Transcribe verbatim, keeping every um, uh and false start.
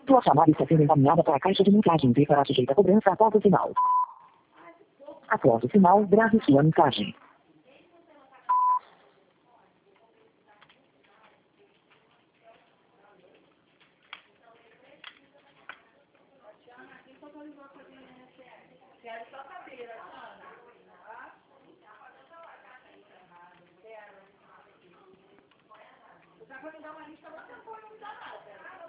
Sua chamada está sendo encaminhada para a caixa de mensagens e será sujeita a cobrança após o sinal. Após o sinal, grave sua mensagem. Já vou me dar uma lista, você não pode me dar nada.